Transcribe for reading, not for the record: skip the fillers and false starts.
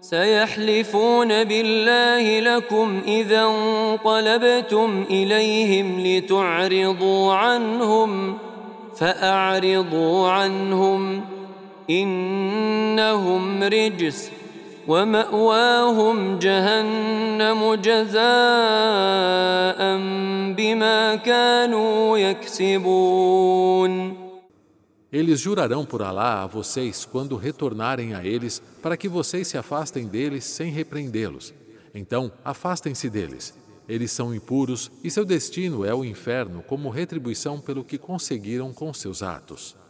سيحلفون بالله لكم إذا انقلبتم إليهم لتعرضوا عنهم فأعرضوا عنهم إنهم رجس ومأواهم جهنم جزاء بما كانوا يكسبون. Eles jurarão por Alá a vocês quando retornarem a eles, para que vocês se afastem deles sem repreendê-los. Então, afastem-se deles. Eles são impuros e seu destino é o inferno como retribuição pelo que conseguiram com seus atos.